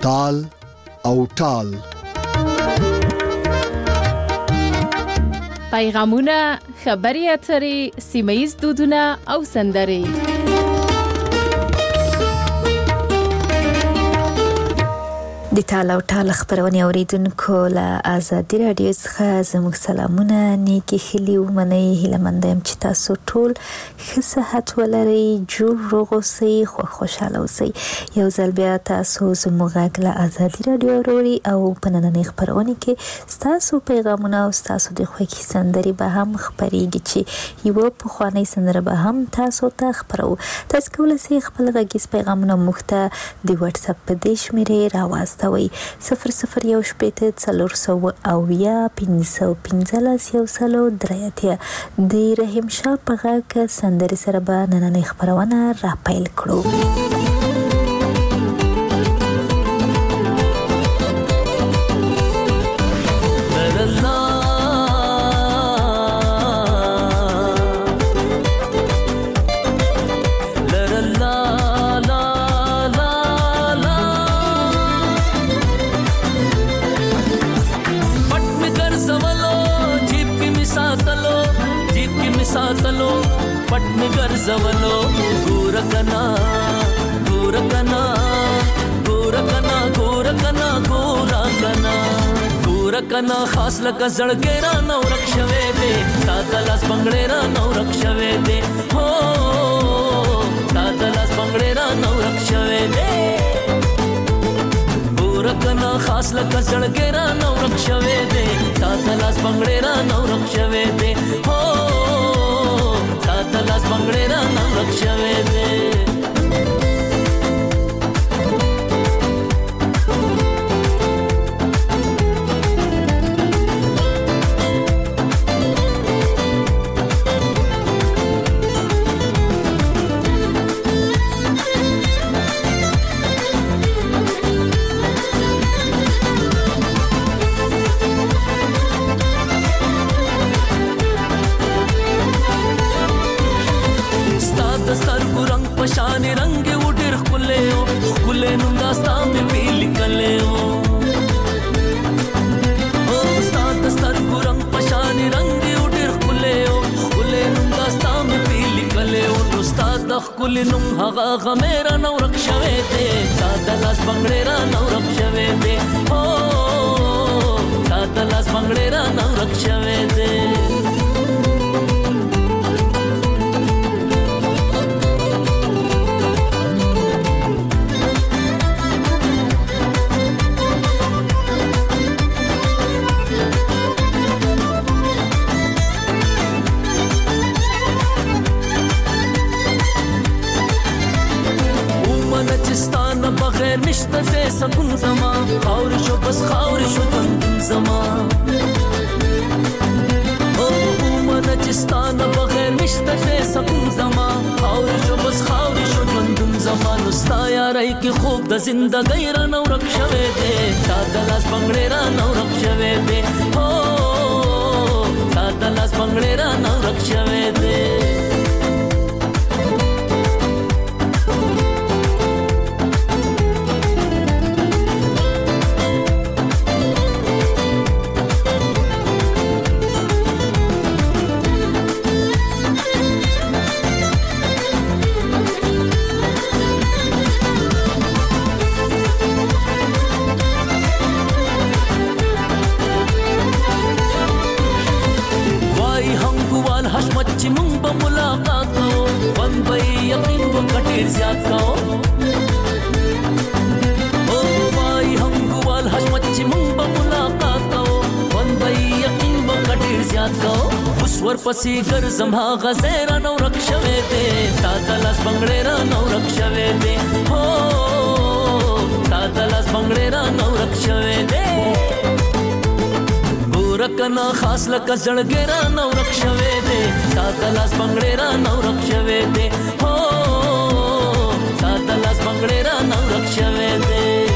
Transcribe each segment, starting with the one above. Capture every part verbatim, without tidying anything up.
تال او ټال. پیغامونه، خبري اترې، سیمه‌ییز دودونه او سندرې. د تال او ټال خبرونه اوریدونکو له آزادي رادیو څخه زموږ سلامونه، نیکی هیلې ومنئ. هیله مند یم چې تاسو ټول ښه صحت ولرئ، جوړ روغ اوسئ، خو خوشحاله اوسئ. یو ځل بیا تاسو زموږ غږ له آزادي رادیو اورئ او په نننۍ خبرونه کې ستاسو پیغامونه او ستاسو د خوښې سندرې به هم خپرېږي چې یوه پخوانۍ سندره به هم تاسو ته خپرو. تاسو کولی شئ خپل غږیز پیغامونه موږ ته د واتس اپ په دې شمېرې راواستوئ: صفر صفر یو شپېته څلور سوه اویا پنځه سوه پنځلس یو سلو درې اتیا. د رحیم شاه په غږ سندرې سره به نننۍ خپرونه را پیل کړو. सातलो पट में गरजवलो गोरकना गोरकना गोरकना गोरकना गोरकना गोरकना खास लका जळगेरा नौ रक्षवे दे तातलास बंगळेरा नौ रक्षवे दे हो तातलास बंगळेरा नौ रक्षवे दे गोरकना खास लका जळगेरा नौ रक्षवे दे तातलास बंगळेरा नौ रक्षवे दे हो तातलास बंगळेरा नौ रक्षवे दे. पशाने रंगे उड़र खुले हो खुले नुंदास्ता में पील कले हो ओ उस्ताद सर गुरंग पशाने रंगे उड़र खुले हो खुले नुंदास्ता में पील कले हो उस्ताद खुले नुं हगा गमेरा नौ रक्षवे दे तातलास बंगळेरा नौ रक्षवे दे हो तातलास बंगळेरा नौ रक्षवे दे. बगैर निश्त दे सकून जमा खावर शो बस खावर शो बंदन जमा ओ उमनचिस्तान बगैर निश्त दे सकून जमा खावर शो बस खावर शो बंदन जमा नुस्ता याराई की खूब द जिंदगी रा नौ रक्षवे दे तातलास बंगळेरा नौ रक्षवे दे हो तातलास बंगळेरा नौ रक्षवे दे. पसी गर जमा गजेरा नौ रक्षवे दे तातलास बंगळेरा नौ रक्षवे दे हो तातलास बंगळेरा नौ रक्षवे दे. गोरकना खास लका जळगेरा नौ रक्षवे दे तातलास बंगळेरा नौ रक्षवे दे हो तातलास बंगळेरा नौ रक्षवे दे.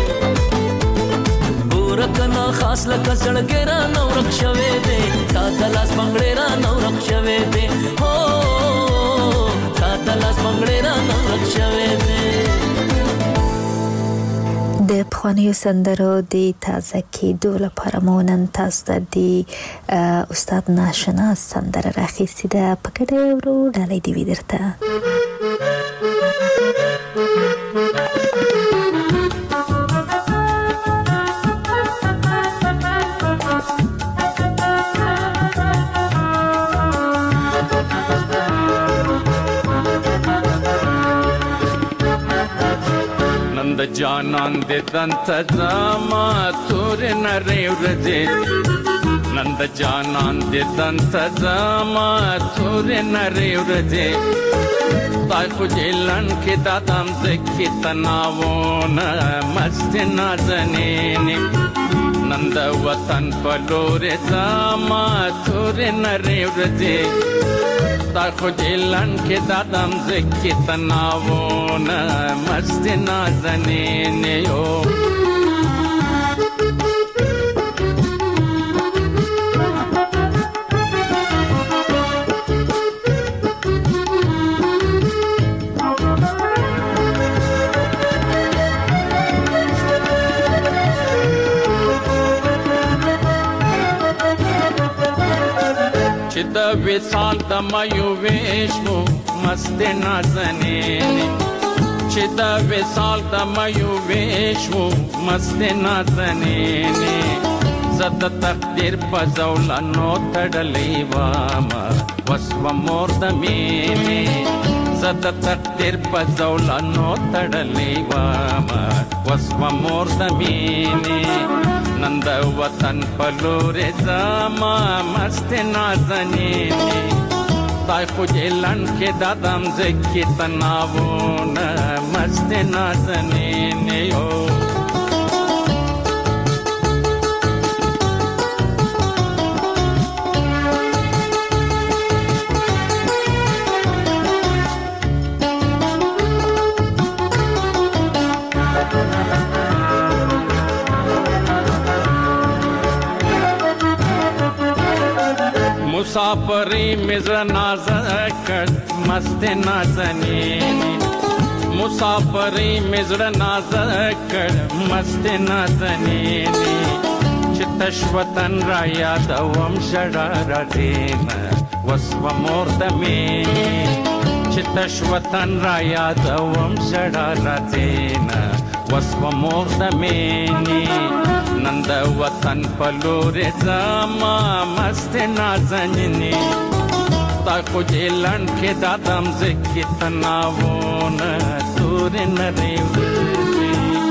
गोरकना खास लका जळगेरा नौ रक्षवे दे तातलास बंगळेरा नौ रक्षवे दे हो तातलास बंगळेरा नौ रक्षवे दे. د پخوانیو سندرو د تازه کېدو لپاره مو نن تاسو ته د استاد ناشناس سندره راخیستې ده. په ګډه یې ورو ډالۍ دې وي درته. نند جانان دې دنت زما تور نری ورځې نند جانان دې دنت زما تور نری ورځې تای خو جلن کې دادم زکې تناوونه مست نازنینې نند وطن په لورې زما تور نری ورځې تای خو جلن کې دادم زکې تناوونه مست نازنینې یو چې د وصال د مایو ویشمو مست نازنینې چې د وصال د مایو ویشمو مست نازنینې زه د تقدیر په زولانو تړلې وامه وسوه مور د مینې زه د تقدیر په زولانو تړلې وامه وسوه مور د مینې نن د وطن په لورې زما مست نازنینې تای خو جلن کې دادم زکې تناوونه مست نازنینې یو مسافری مزر نازکر مست نازنینی مسافری مزر نازکر مست نازنینی چتش وطن را یادوم شړا راځینه وسوه مور د مینې چتش وطن را یادوم شړا راځینه وسوه مور د مینې نن د وطن په لورې زما مست نازنینې تا خو جلن کې دادم زکې تناوونه تورې نرۍ ورځې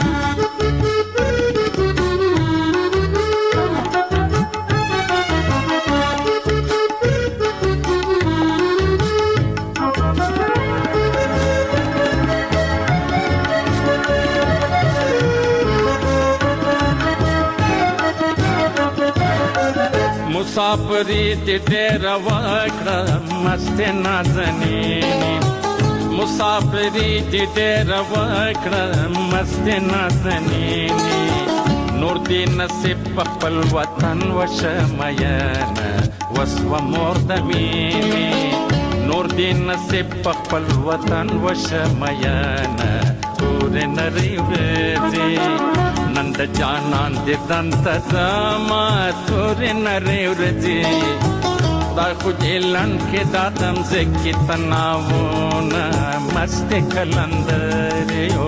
مسافری دې ډېره وکړه مست نازنینې مسافری دې ډېره وکړه مست نازنینې نور دې نصیب په خپل وطن وشه مینه وسوه مور د مینې نور دې نصیب په خپل وطن وشه مینه تورې نرۍ ورځې نن د جانان دې دنت زما تورې نرۍ ورځې دا خو جلن کې دادم زکې تناوونه مست کلندرې یو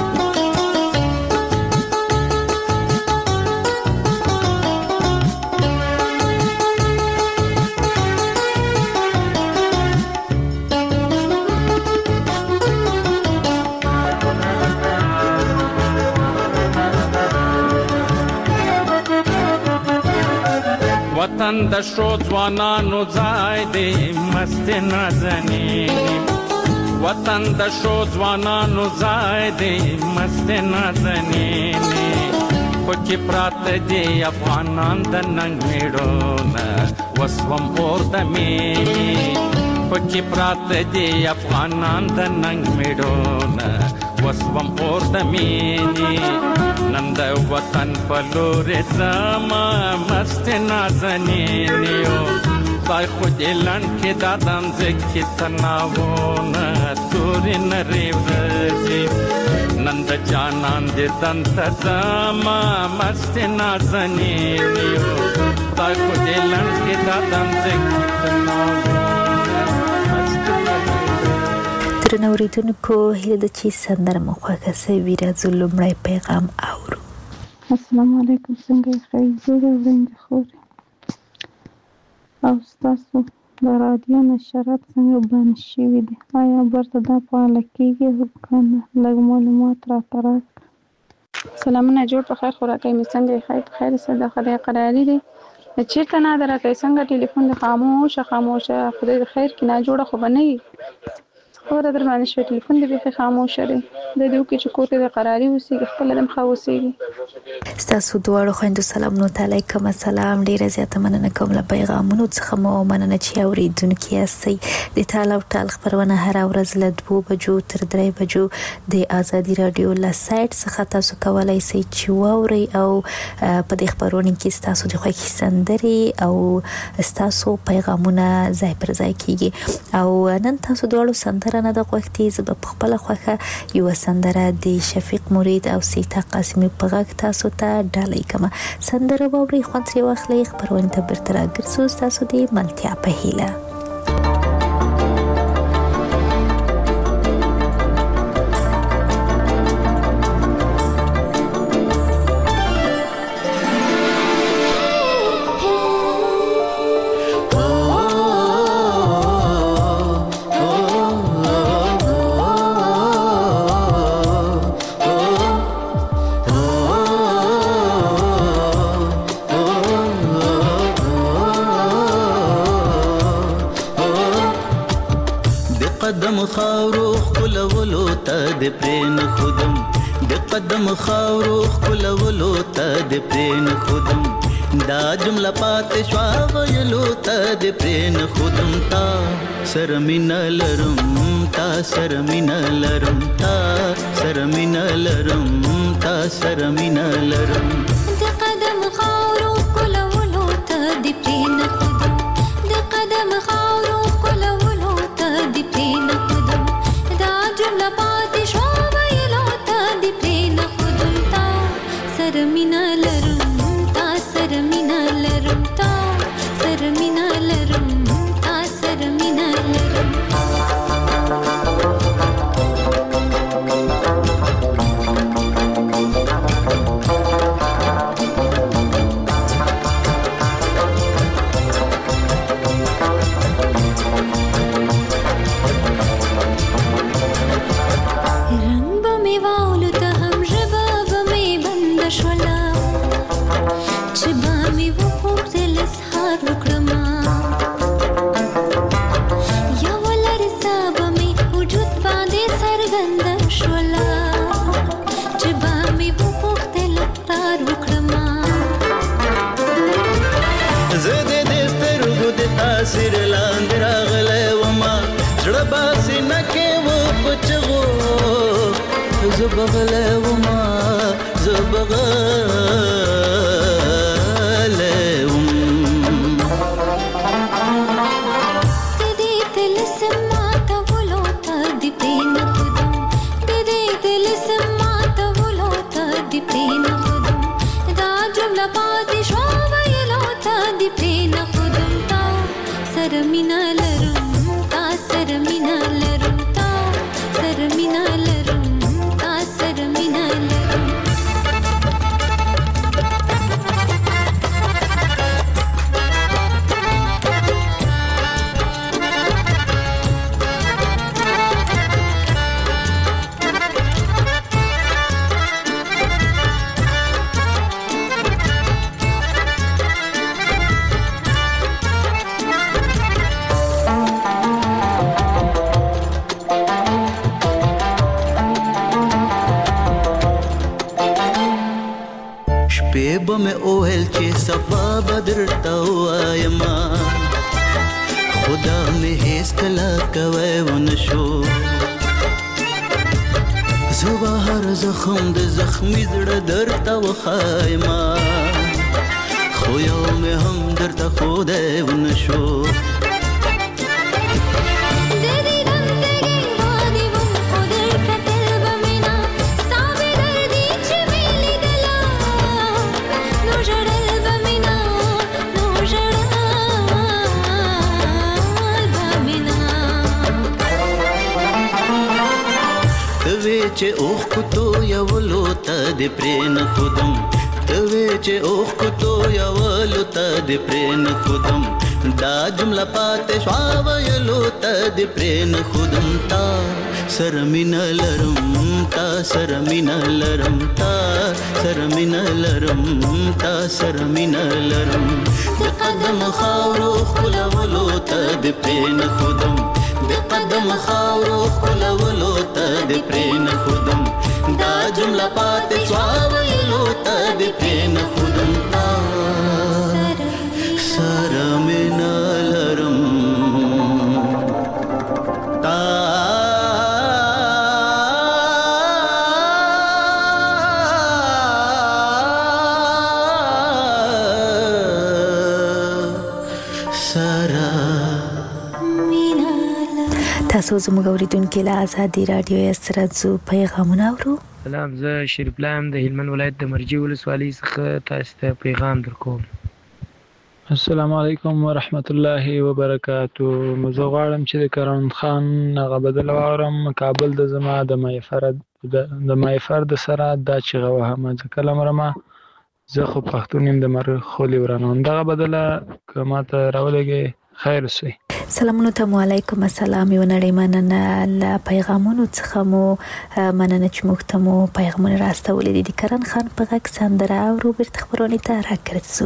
وطن د شو ځوانانو ځای دی مست نازنینې وطن د شو ځوانانو ځای دی مست نازنینې خو چې پراته دي افغانان د ننګ میړونه وسوه مور د مینې خو چې پراته دي افغانان د ننګ میړونه وسوه مور د مینې نن د وطن په لورې زما مست نازنینې یو خدای خو جلن کې دادم زکې تناوونه تورې نرۍ ورځې نند جانان دې دنت زما مست نازنین یو تا کو دې لند کې دا دنت کتنا درنو اوریدونکو هیله ده چې سندره مو خوښه سوي. راځو لومړی پیغام اورو. السلام علیکم، څنګه یې؟ ښه جوړې وړاندې خورې او ستاسو د رادیو نشرات څنګه بند شوي دي؟ آیا برته دا فعاله کېږي که نه؟ لږ معلومات راته راکړه. سلامونه، جوړ په خیر خوراکۍ مې څنګه یې؟ ښه په خیر څه د خدای قراري دی. چېرته نه ده راکوي؟ څنګه ټلیفون دې خاموشه خاموشه؟ خدای د خیر کې ناجوړه خو به نه وي. خبره در باندې شوی، ټلیفون دې بیخي خاموشه دی. د دې وکړي چې کور کې د قراري اوسېږي، خپله دم ښه اوسېږي. ستاسو دواړو خویندو سلامونو ته علیکم السلام. ډېره زیاته مننه کوم له پیغامونو څخه مو مننه چې اورېدونکي یاستئ. د ټال او ټال خپرونه هره ورځ له دوو بجو تر درې بجو د ازادي راډیو له سایټ څخه تاسو کولی شئ چې واورئ او په دې خپرونه کې ستاسو د خوښې سندرې او ستاسو پیغامونه ځای پر ځای کېږي. او نن تاسو دواړو سندره نه ده غوښتې، زه به په خپله خوښه یوه سندره د شفیق مرید او سیتا قاسمي په غږ تاسو ته ډالۍ کومه. سندره واورئ، خوند ترې واخلئ، خپرونې ته بیرته راګرځو ستاسو د ملتیا په هیله. قدم خاورو خلولو ته د پرین خودم د قدم خاورو خلولو ته د پرین خودم دا جمله پات شوا ویلو ته د پرین خودم تا سرمین لرم تا سرمین لرم تا سرمین لرم تا سرمین لرم د قدم خاورو خلولو ته د پرین خودم د قدم خاورو خلولو ته د پرین خودم دا جمله پاتې شو ویلو ته د پرین خودم تا سرمینه لرم تا سرمینه لرم تا سرمینه لرم تا سرمینه لرم سر لاندې راغلی وما زړه باسي نه کې و په چغو زه بغلی وما زه بغلی وم د دې طلسم ماتولو ته د پرې نه ښودم د دې طلسم ماتولو ته د پرې نه ښودم دا جمله پاتې شوه ویلو ته د پرې نه ښودم تا سرمینه لرم تا سرمینه لرم تا سرمینه لرم تا سرمینه لرم شپې به مې اوهل چې صفا به درته ووایم خدا مې هېڅکله کوی ونه شو زه به هر زخم د زخمي زړه درته وښایم خو یو مې هم درته ښودی ونه شو د دې رنګ تږي وادي وم خو در کتل به مې نه ستا توی چې اوخ کو تو یولو ته د پرین خودم توی چې اوخ کو تو یولو ته د پرین خودم دا جمله پاتې شوا ویلو ته د پرین خودم تا سرمین لرم تا سرمین لرم تا سرمین لرم تا سرمین لرم د قدم خاورو خلولو ته د پرین خودم د قدم خاورو خلولو ته د پرین خودم دا جمله پاتې شوا ویلو ته د پرین خودم تا سرمین لرم تا تاسو زموږ اوریدونکو له آزادي رادیو سره ځو پیغامونه اورو. سلام، زه شریف لایم د هلمند ولایت د مرجی ولسوالۍ څخه تاسو ته پیغام درکوم. السلام علیکم ورحمت الله وبرکاتو. زه غواړم چې د کرم خان هغه بدل واورم کابل د زما د مایفرد د مایفرد سره دا چې غوهم ځکه لمرمه زه خو پښتون یم د مر خولي ورانوم دغه بدله کما ته راولګي خیر سي. سلامونه ته علیکم السلام یو نړۍ مننه له پیغامونو څخه مو مننه چې موږ ته مو پیغامونه راستولې دي. کرن خان په غږ سندره او روبرت خبرونه ته راکړڅو.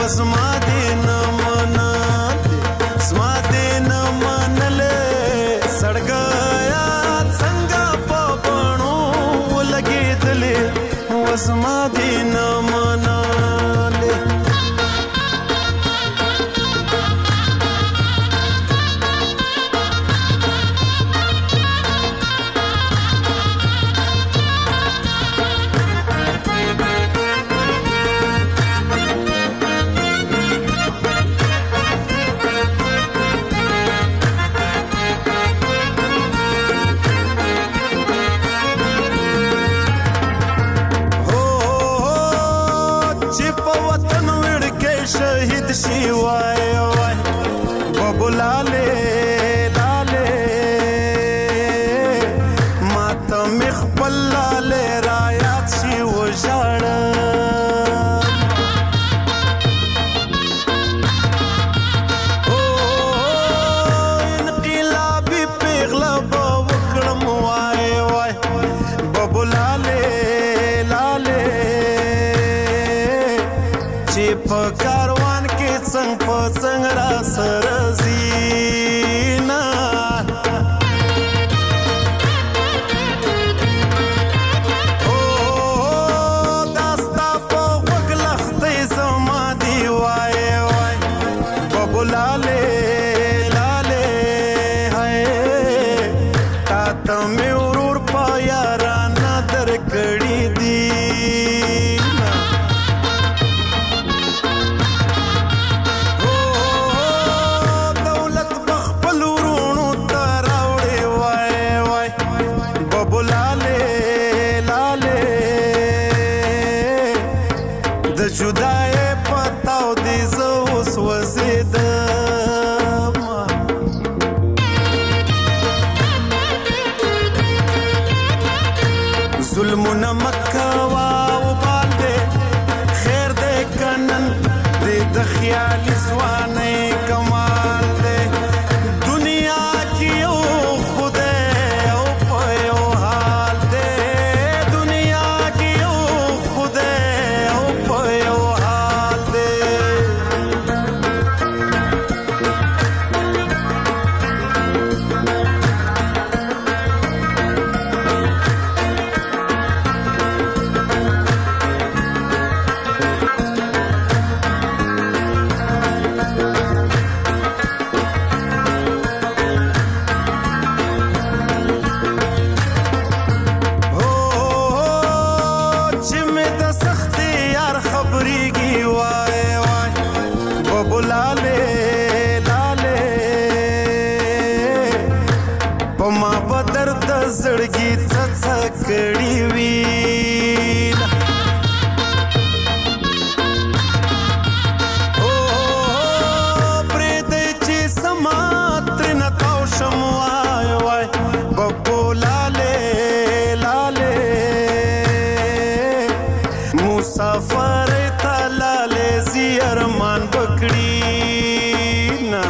وزما دې نه منلې زما دې نه منلې سړګیا څنګه په بڼو ولګېدلې وزما دې نه منلې شهید شي وای وای بابو لاله لاله ماته مخبل لاله را یاد شي وژړ او انقلابي پیغله وکړم وای وای بابو لاله لاله چې په کاروان کې څنګ په څنګ را سره زینا او داستا په غوږ لښتې زما دی وای وای بابو لاله لاله هی تا ته مې ورور په یارانه درکړي دي جدای پتاو دی زو اوس وزیدم ظلمونه مکوا وبال دی خیر دی کنن دی د خیالي ځوانۍ کمال دی دنیا کې یو خدای او په یو حال دی دنیا کې یو خدای او په یو حال دی زړګي څڅ کړي وي او پرې دې چې سمات نه تاو شم وای وای بابو لاله لاله مسافر ته لاله زی ارمان بکړي نا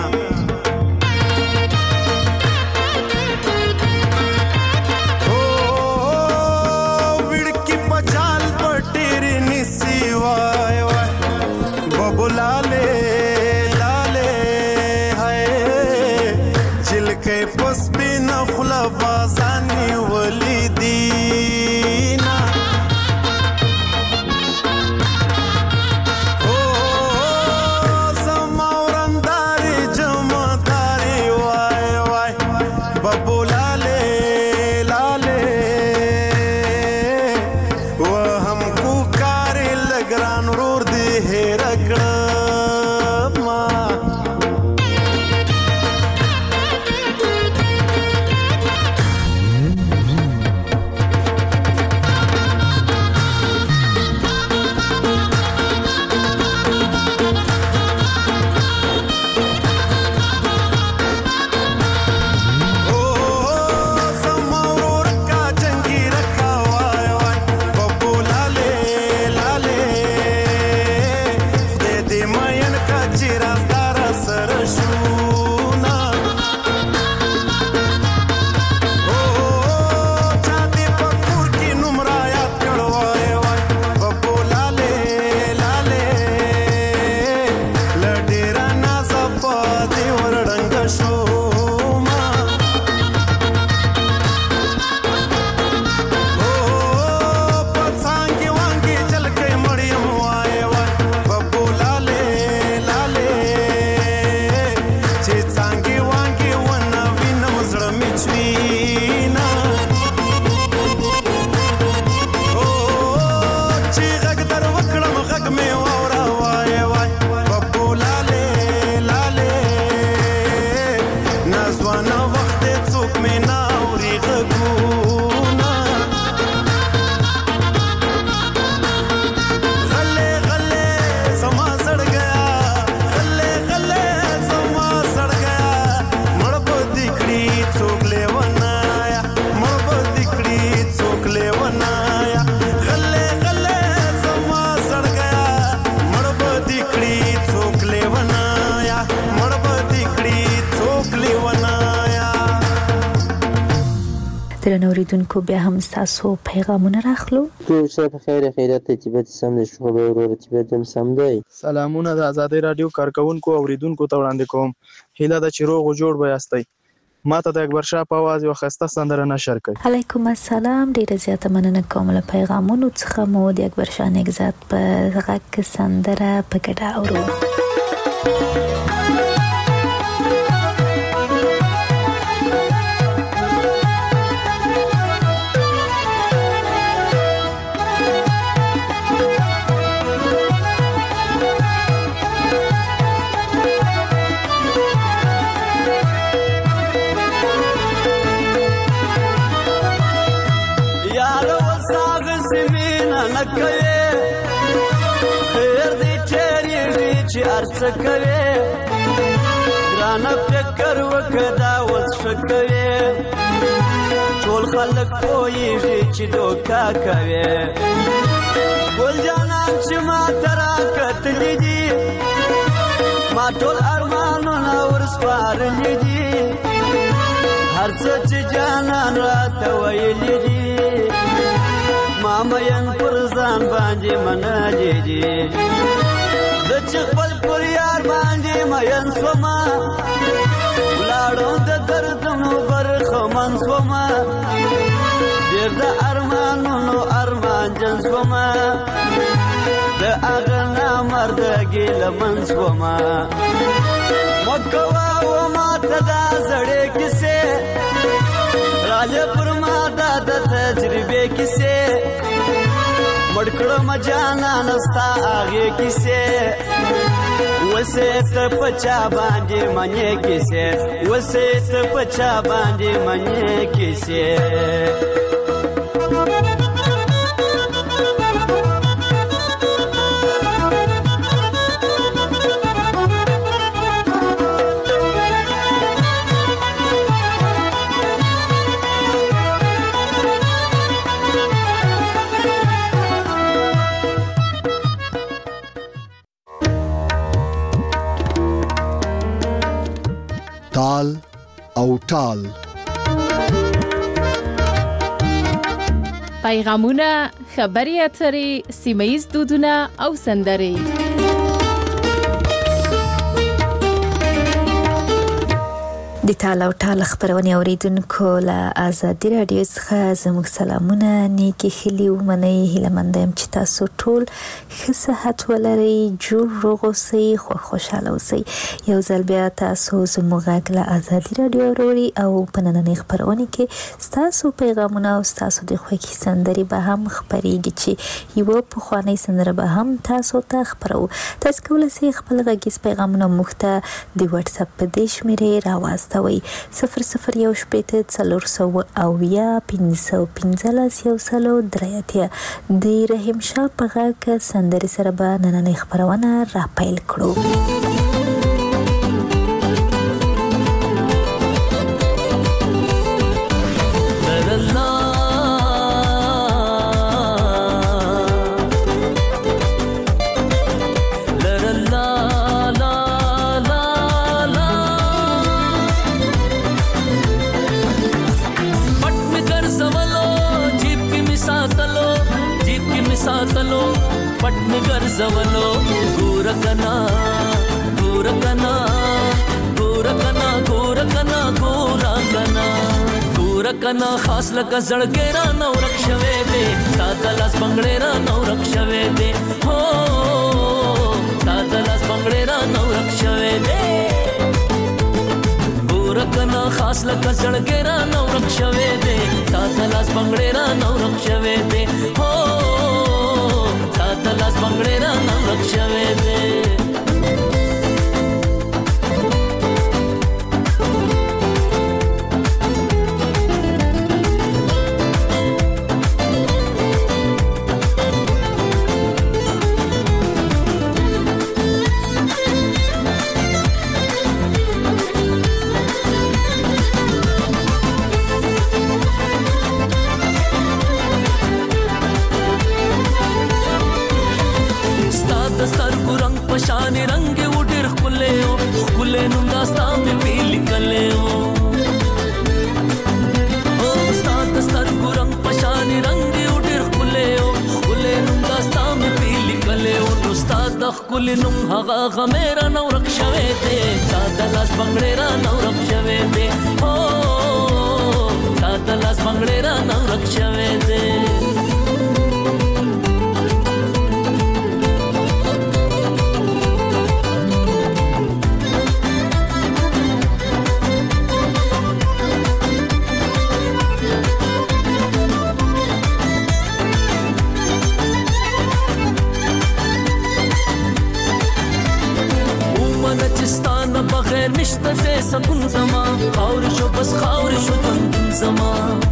लाले लाले हाय चिलके पसबी नखला बाजानी वलीदीना ओ समावरंदारी जमदारी वाय वाय बबू लाले लाले वो हमको कारी लगरान रोर दे है रगड़ा درنو اوریدونکو بیا هم تاسو پیغامونه راخلو. ټول څه په خیر خیرات ته چې به سم دي شو به ورور چې به هم سم دی. سلامونه د آزادۍ رادیو کارکونکو اوریدونکو ته وړاندې کوم. هیله ده چې روغ او جوړ به یاستئ. ما ته د اکبر شاه په आवाज یو خسته سندره نشر کړئ. علیکم السلام. ډیره زیاته مننه کوم له پیغامونو څخه. مو د اکبر شاه نگزات په غږ سندره په ګډه اورو. سکوي ګرانه فکر وکدا وس شکوي ټول خلک پوهیږي چې دوکا کوي ګل جانان چې ما ترا کتلې دي ما ټول ارمانونه ورسپارلې دي هر څه چې جانان راته ویلې دي ما مین پر ځان باندې منلې دي چې خپل پر یار باندې مین سوما ولاړو د دردونو برخمن سوما ډېر د ارمانونو ارمان جن سوما د هغه نامردګي لمن سوما مکوا و ما ته دا زړې کیسې راځه پر ما دا د تجربې کیسې مړکړه مجانا نستا هغه کیسه وسه ته پچا باندې منې کیسه وسه ته پچا باندې منې کیسه تال او ټال. پیغامونه، خبري اترې، سیمه‌ییز دودونه او سندرې. د تال او ټال خبرونه اوریدونکو له آزادۍ رادیو څخه زموږ سلامونه، نیکی هیلې ومنئ. هیله مند یم چې تاسو ټول ښه صحت ولرئ، جوړ روغ اوسئ، خوشحاله اوسئ. یو ځل بیا تاسو زموږ غږ له آزادۍ رادیو اورئ او په نننۍ خپرونه کې ستاسو پیغامونه او ستاسو د خوښې سندرې به هم خپرېږي چې یوه پخوانۍ سندره به هم تاسو ته خپروو. تاسو کولی شئ خپل غږیز پیغامونه موږ ته د وټساپ په دې شمېرې راواستوئ صفر صفر یو شپېته څلور سوه اویا پنځه سوه پنځلس یو سلو درې اتیا. د رحیم شاه په غږ سندرې سره به نننۍ خپرونه را پیل کړو. زولو ګورکنا ګورکنا ګورکنا ګورکنا ګورکنا ګورکنا خاص لکه زړګې را نو رښوي دې تا دلاس بنگړې را نو رښوي دې هو تا دلاس بنگړې را نو رښوي دې ګورکنا خاص لکه زړګې را نو رښوي دې تا دلاس بنگړې را نو رښوي دې هو تلاس بنگړې را نو رښوي دې पशाने रंगे उड़र खुले हो खुले नुंगा स्ताम पे लिखले हो ओ स्तात خپل نوم هغه غمره نو رک شوي دي تا د لاس بنگړې را نو رک شوي دي او تا د لاس بنگړې را نو رک شوي دي بغیر نشته دې سکون زما خاور شو بس خاور شو بندون زما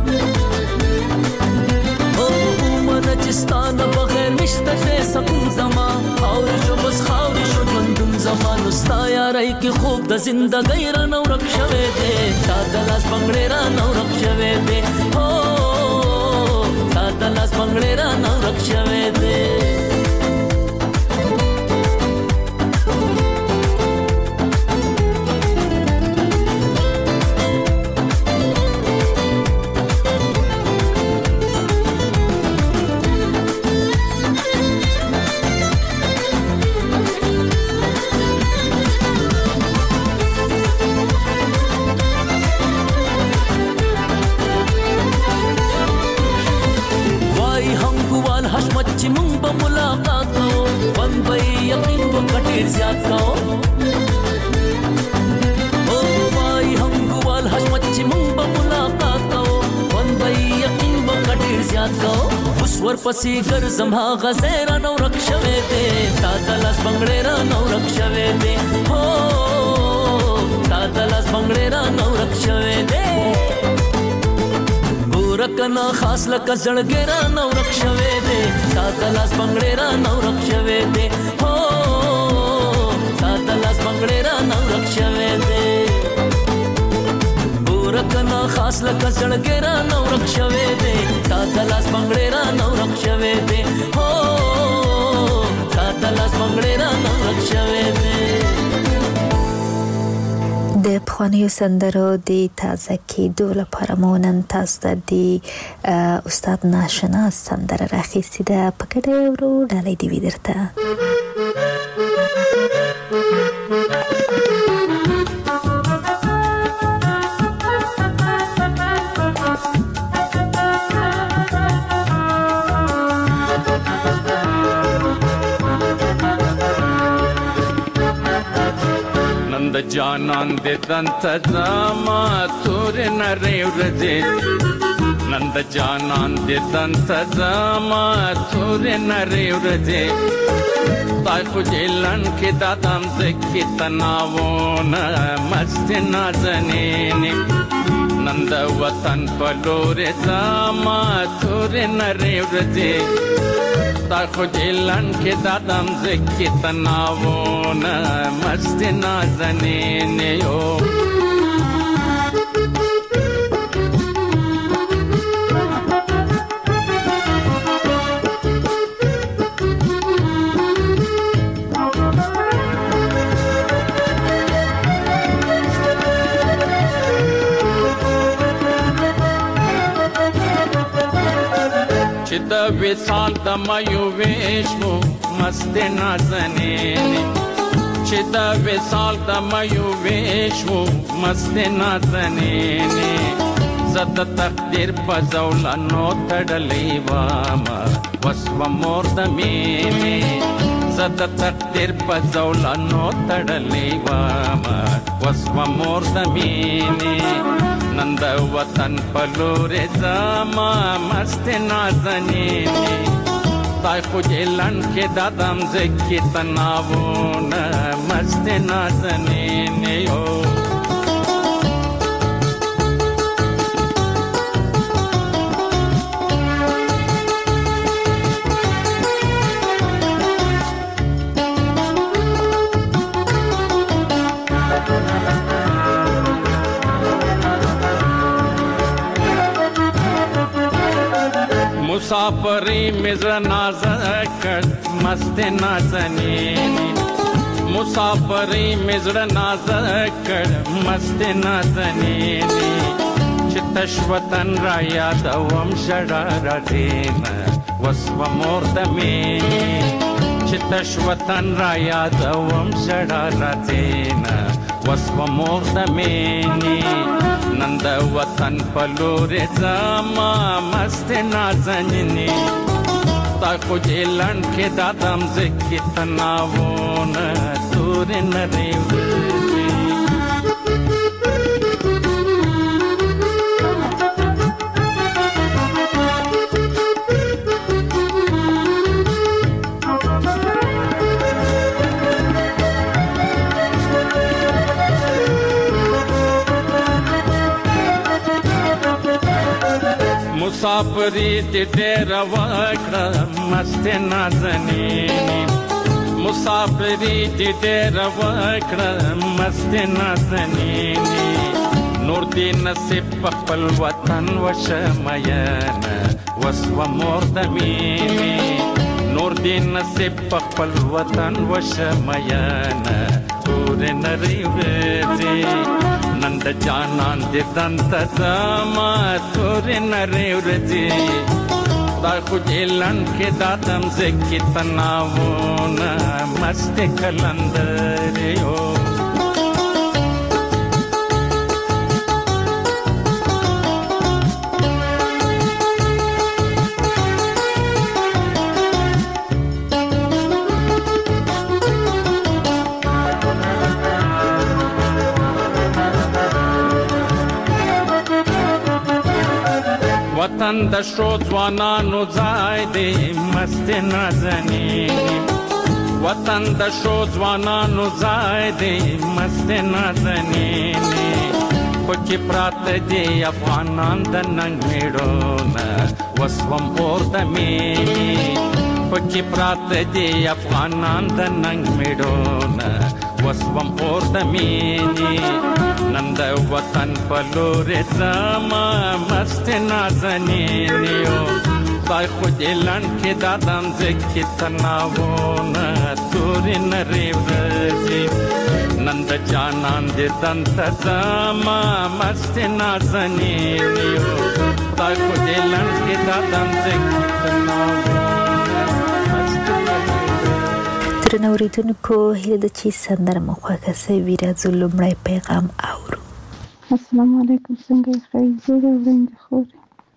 او من چستان بغیر نشته دې سکون زما خاور شو بس خاور شو بندون زما نستا یارای کی خوب د زندګۍ را نو رک شوي دې تا د لاس بنگړې را نو رک شوي دې او تا د لاس بنگړې را نو رک شوي دې چې مونږ به ملاقات کوو ون به یقین وکړ زیات کوو او وای هم ګوال حشمت چې مونږ به ملاقات کوو ون به یقین وکړ زیات کوو اوس ورپسې ګرځم هغه ځای را نو رک شوی دی تا د لاس بنګړې را نو رک شوی دی هو تا د لاس بنګړې را نو رک شوی دی رکنا خاص لکه زړګې را نو رک شوي دي تا د لاس بنگړې را نو رک شوي دي هو تا د لاس بنگړې را نو رک شوي دي رکنا خاص لکه زړګې را نو رک شوي دي تا د لاس بنگړې را نو رک شوي دي هو تا د لاس بنگړې را نو رک شوي دي د پخوانیو سندرو د تازه کېدو لپاره مو نن تاسو ته د استاد ناشنا سندره راخیستې ده په ګډه یې ورو ډالۍ دې وي درته د جانان د دنت زما تور نری ورځې نن د جانان د دنت زما تور نری ورځې تای خو جلن کې دادم زکې تناوونه مست نازنین نن د وطن په لور زما تور نری ورځې تای خو جلن کې دادم زکې تناوونه مست نازنین یو چې د وصال د مایو وېشمو مست نازنین چې د وصال د مایو وېشمو مست نازنین زد تقدیر په زولانو تړلې واما وسو مور د مینې زد تقدیر په زولانو تړلې واما وسو مور د مینې نن د وطن په لور زما مست نازنین تای خو جلن کې دادم زکې تناوونه مست نازنین یو مسافری مزر نازکر مست نازنین مسافری مزر نازکر مست نازنین چتش وطن را یادوم شړه را دین وسو مور د مینې چې تش وطن را یادوم ژړا راځينا وسو مور د مینې نن د وطن په لورې ځما مست نازنینې تا خو جلن کې دادم زکې تناونه تور نری مسافری دې ډېر وکړه مست نازنینې مسافری دې ډېر وکړه مست نازنینې نور دې نصیب په خپل وطن وشمینه وسو مور د مینې نور دې نصیب په خپل وطن وشمینه تور نری ورځي نند جانان دې دنت زما تور نری ورځي دا خو جلن کې دادم زکې تناونه مست کلندریو وطن د شو ځوانانو ځای دی مست نازنینې وطن د شو ځوانانو ځای دی مست نازنینې خو چې پراته دي افغانان د ننګ میړونه وسوم اور د مینې خو چې پراته دي افغانان د ننګ میړونه وسوم اور د مینې نن د وطن په لورې ځما مست نازنینې خدای خو دې لنډ کې دادم زکې تناونه تورې نرۍ ورځې نن د جانان دې دنته ځما مست نازنینې خدای خو دې لنډ کې دادم زکې تناونه درنو اوریدونکو هیله ده چې سندره مو خوښه سوي راځو لومړی پیغام اورو. السلام علیکم څنګه یې ښه زه وړاندې خورې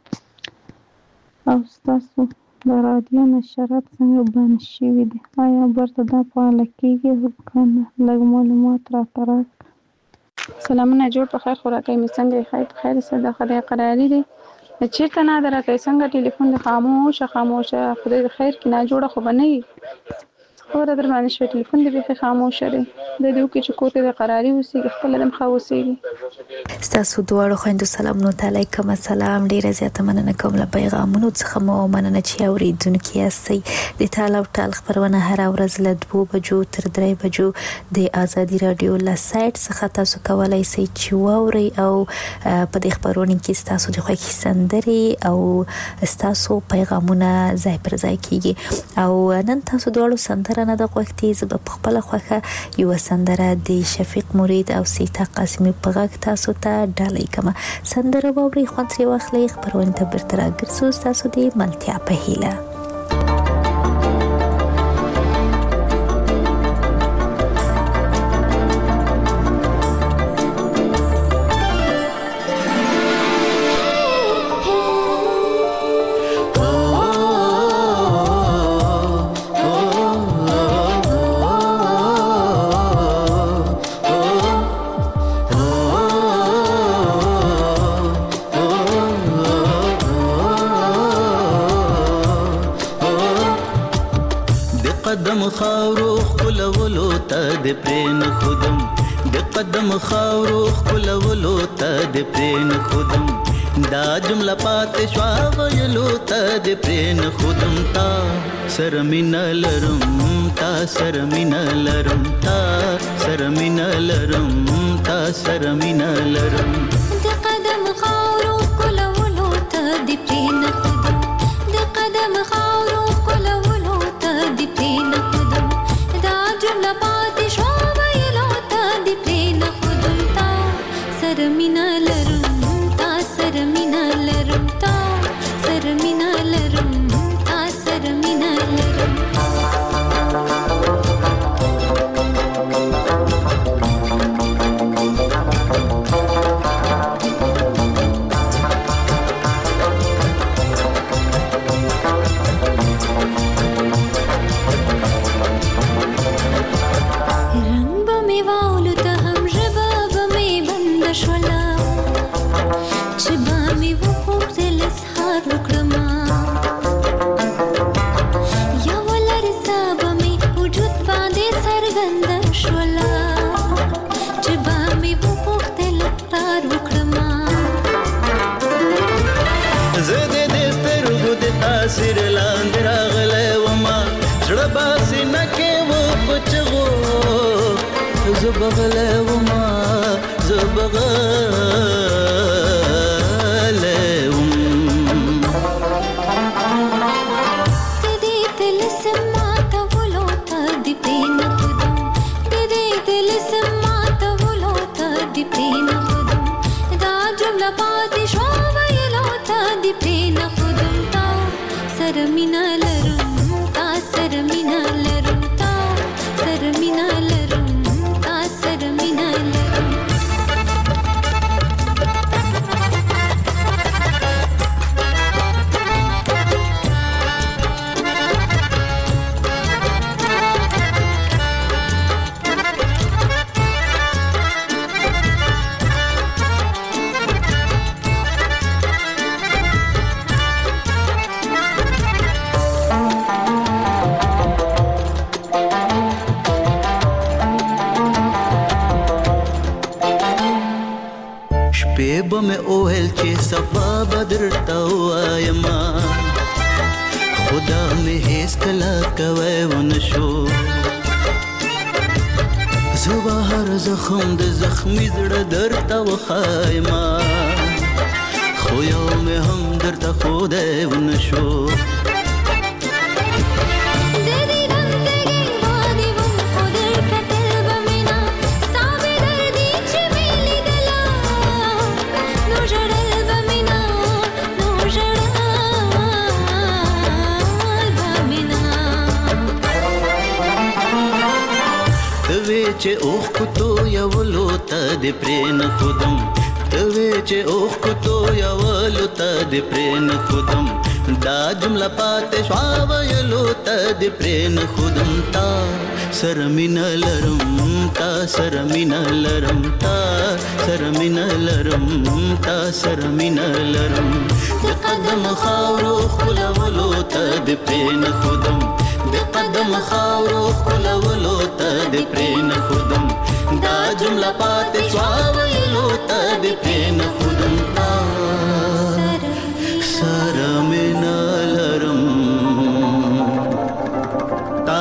او ستاسو د رادیو نشرات څنګه بند شوي دي آیا برته دا فعاله کیږي که نه لږ معلومات راته راکړه. سلامونه جوړ په خیر خوراکۍ مې څنګه یې ښه په خیر سره د خدای قراري دی چېرته نه ده راکوي څنګه ټلیفون د خاموشه خاموشه خدای د خیر کې ناجوړه خو به نه وي خبره در باندې شوی ټلیفون دې بیخي خاموشه دی د دې وکړي چې کور کې د قراري اوسېږي خپله دم ښه اوسېږي. ستاسو دواړو خویندو سلامونو ته علیکم السلام. ډېره زیاته مننه کوم له پیغامونو څخه مو مننه چې اورېدونکي یاستئ. د تال او ټال خپرونه هره ورځ له دوو بجو تر درې بجو د ازادي راډیو له سایټ څخه تاسو کولی شئ چې واورئ او په دې خپرونه کې ستاسو د خوښې سندرې او ستاسو پیغامونه ځای پر ځای کیږي او نن تاسو دواړو سندره نه د غوښتي زه به په خپله خوښه یوه سندره د شفیق مرید او سیتا قاسمي په غږ تاسو ته ډالۍ کړمه. سندره واورئ خوند ترې واخلئ خپرونې ته بیرته راګرځو ستاسو د ملتیا په هیله. قدم خاورو خلولو ته د پرین خودم د قدم خاورو خلولو ته د پرین خودم دا جمله پات شوا ویلو ته د پرین خودم تا سرمین لرم تا سرمین لرم تا سرمین لرم تا سرمین لرم د قدم خاورو خلولو ته د پرین خودم د قدم خاورو خلولو ته د پرین خودم دا جمله پاتې شوه ویلو ته د پرین خودم تا سره مینه لرم تا سره مینه لرم تا سره مینه لرم تا سره مینه لرم زبغله وما زبغله وم तेरे दिल से माता वो लोता दिपे न खुदम तेरे दिल से माता वो लोता दिपे न खुदम दा जुमला बात शोभा ये लोता दिपे न खुदम ता सरमिना लरुम ता सरमिना लरुम ता सरमिना लरुम ता सरमिना लरुम شپې به مې اوهل چې سبا بدرته وایم خدا مې هیڅ کله کوی ونه شو زه به هر زخم د زخمي زړه درته وښایم خو یو مې هم درته ښودی ونه شو چې اوخ کو تو یو لوتا د پرین خودم توی چې اوخ کو تو یو لوتا د پرین خودم دا جمله پاتې شوا ویلو ته د پرین خودم تا سرمینا لرم تا سرمینا لرم تا سرمینا لرم تا سرمینا لرم د قدم خاورو خلولو ته د پرین خودم د قدم خاورو خلولو ته د پرین خودم دا جمله پاتې شوا ویلو ته د پرین خودم تا سرمینا لرم تا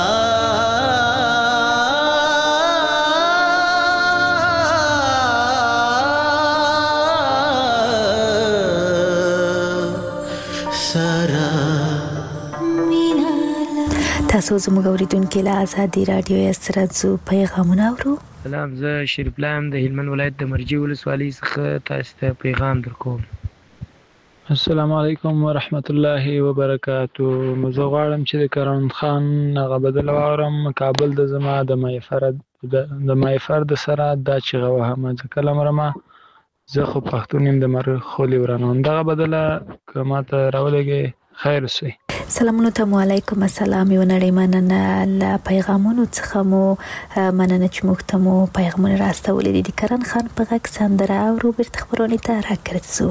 تاسو زموږ اوریدونکو له آزادي رادیو سره څو پیغامونه اورو. سلام، زه شریف لام د هلمند ولایت د مرجی ولسوالۍ څخه تاسو ته پیغام درکوم. السلام علیکم ورحمت الله وبرکاتو. زه غواړم چې د کرن خان هغه بدل واورم کابل د زما د مایفرد د مایفرد سره دا چې غوهم ځکه لمرما زه خو پښتون يم د مر خولي ورانوم دغه بدله کما ته راولېږي خیر سي. سلامونه ته علیکم السلام یو نړۍ مننه ل پیغامونو څخه مو مننه چې موږ ته مو پیغامونه راستولې دي. کرن خان په غږ سندره او روبرت خبرونه ته راکړڅو.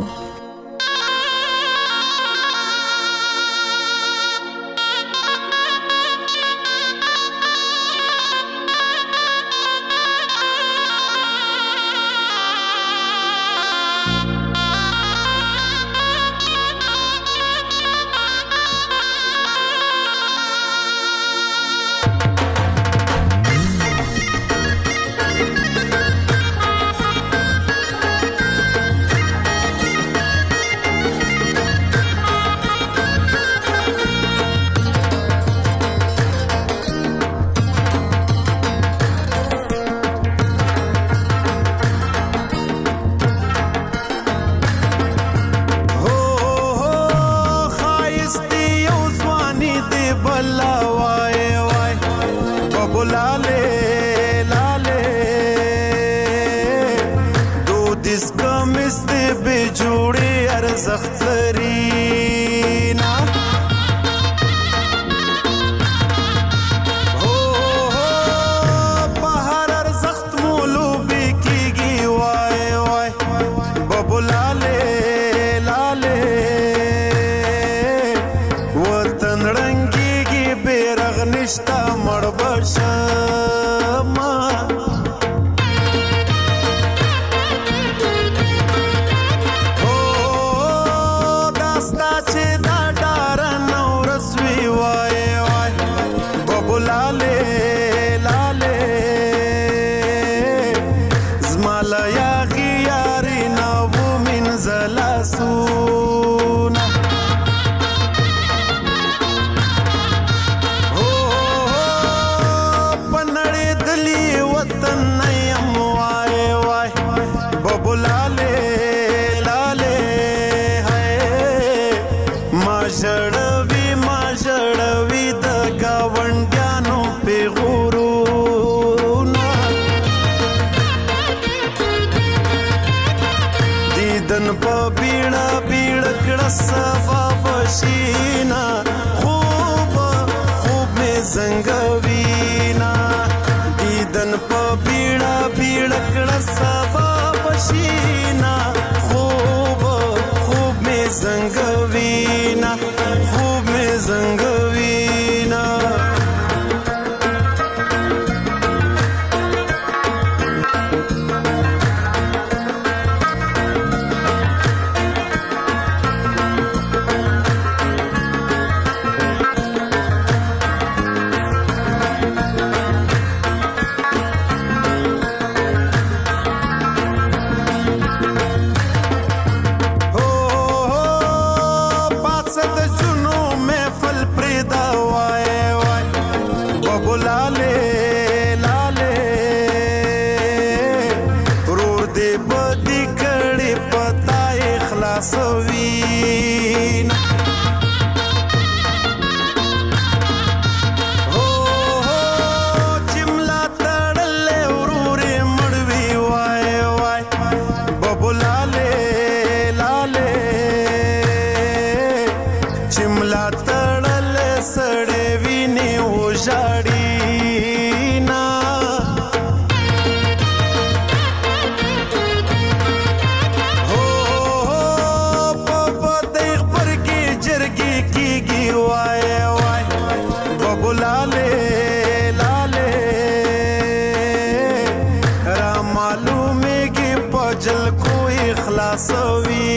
اجل کوئی خلاصوي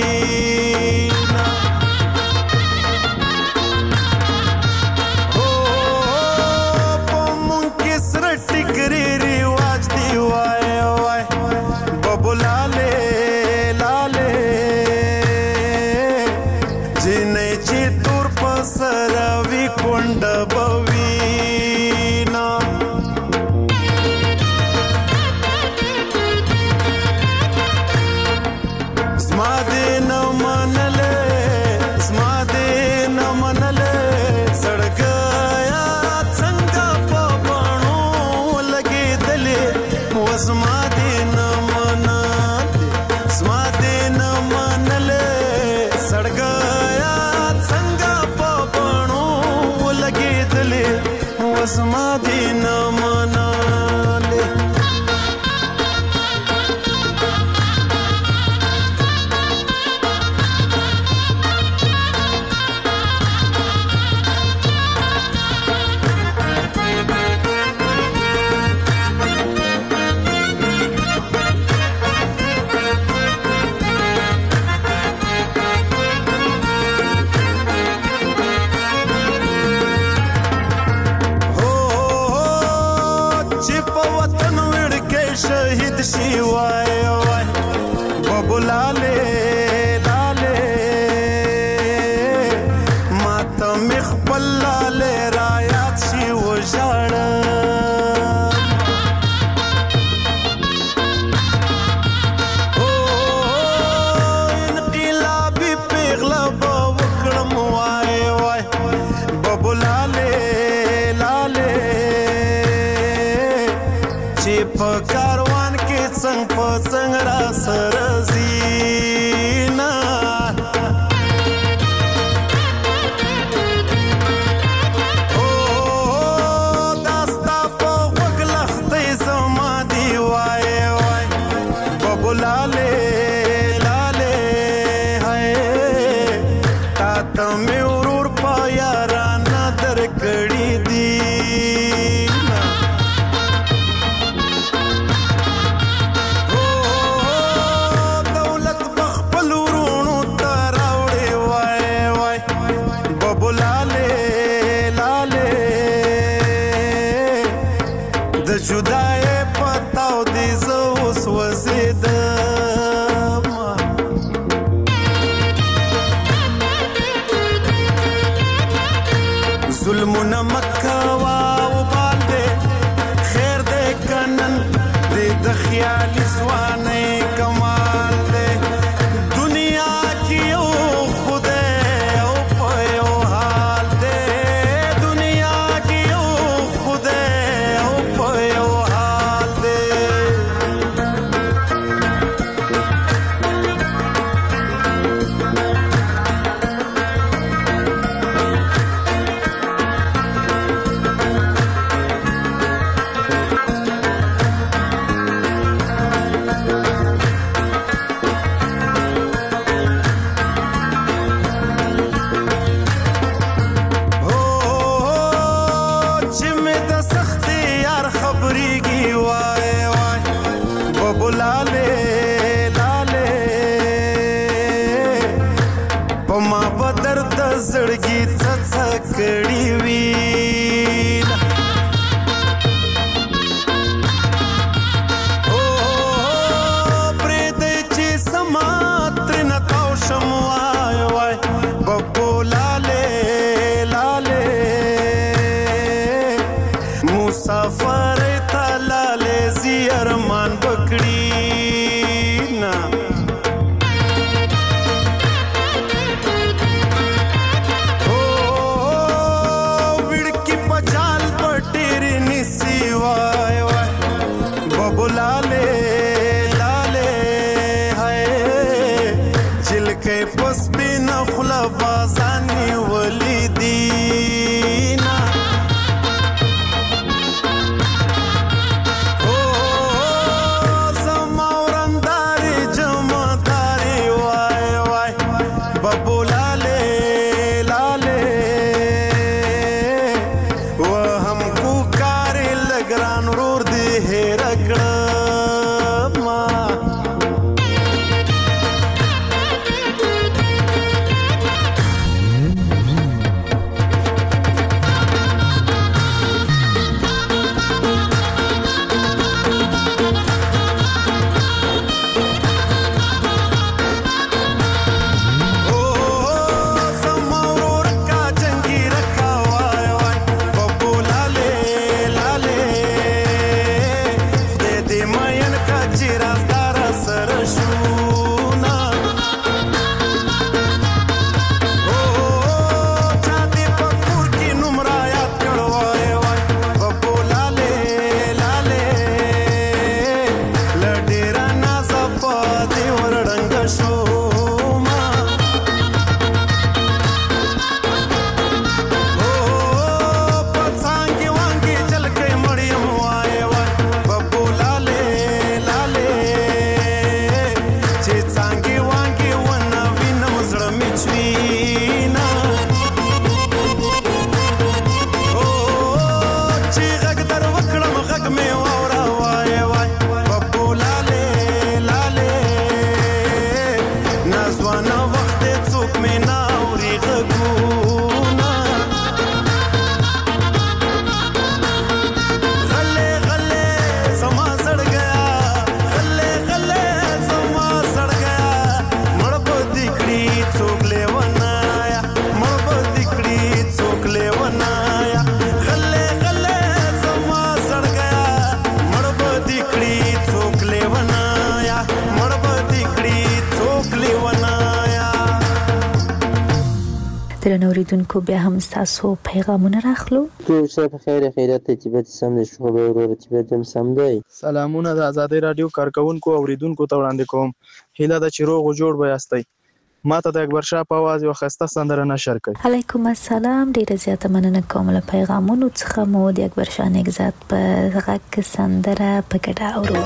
درنو اوریدونکو بیا هم تاسو پیغامونه راخلو. ټول څه په خیر خیرات ته چې به سم دي شو به ورور چې به سم دی. سلامونه د آزادۍ رادیو کارکونکو اوریدونکو ته وړاندې کوم. هیله ده چې روغ او جوړ به یاستئ. ما ته د اکبر شاه په आवाज یو خسته سندره نشر کړئ. علیکم السلام. ډیره زیاته مننه کوم له پیغامونو څخه. مو د اکبر شاه نگزات په غږ سندره په ګډه اورو.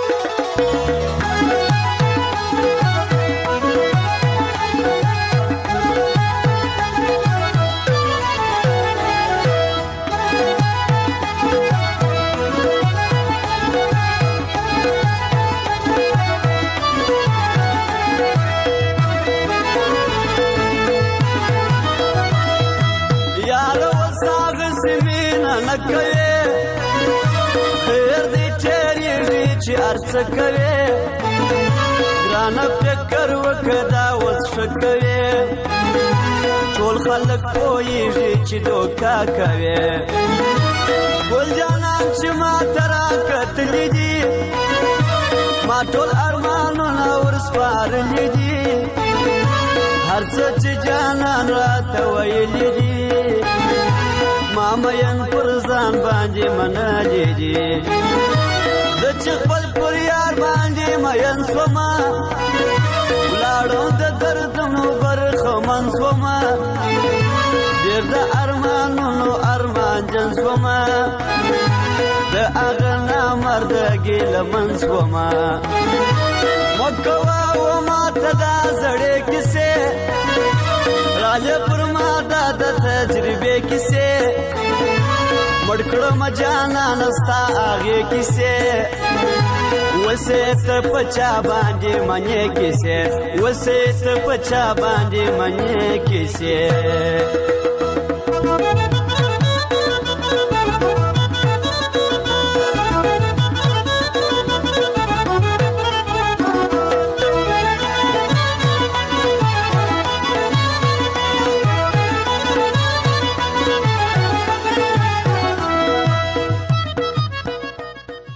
خیر دی چیرې چې ارڅ کوي ګرانه فکر وکړه اوس ښه کوي ټول خلک پوهېږي چې دوکه کوي ګل جانان چې ما ته راکتلي دي ما ټول ارمانونه ورسپارلي دي هر څه چې جانان راته ویلي دي ما مین پر ځان باندې منلي دي زه چې خپل پر یار باندې مین شومه ولاړو د دردونو برخمن شومه ډېر د ارمانونو ارمانجن شومه د هغه نامردګي لمن شومه مه کوه و ما ته دا زړې کیسې راځه پر ما دا د تجربې کیسې مړ کړم جانان ستا هغې کیسې وسې ته په چا باندې منې کیسې وسې ته په چا باندې منې کیسې